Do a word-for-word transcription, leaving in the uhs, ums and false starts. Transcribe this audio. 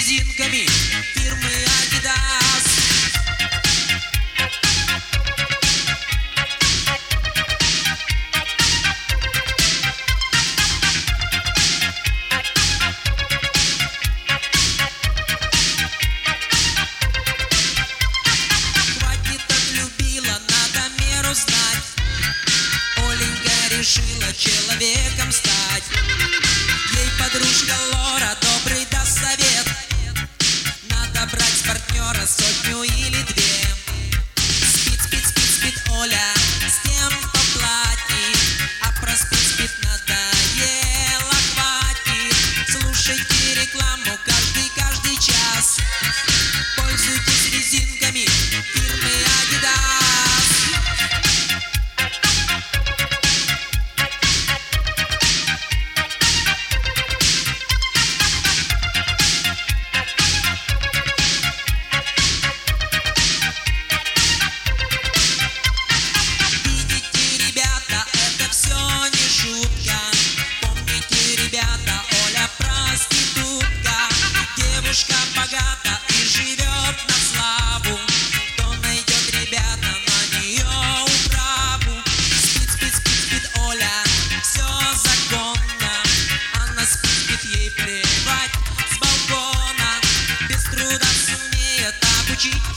резинками фирмы Adidas. Хватит, отлюбила, надо меру знать. Оленька решила человеком стать. Ей подружка Лора добрый даст совет: надо брать с партнера сотню или две. Спит, спит, спит, спит Оля с тем, кто платит, а проспит, спит надоело, хватит. Слушайте рекламу каждый, каждый час. Пользуйтесь резинками фирмы Adidas. Видите, ребята, это все не шутка. Помните, ребята, Оля проститутка. Девушка богата и живет на славу. Кто найдет, ребята, на нее управу? Спит, спит, спит, спит Оля, все законно. Она спит, спит, ей плевать с балкона. Без труда сумеет обучить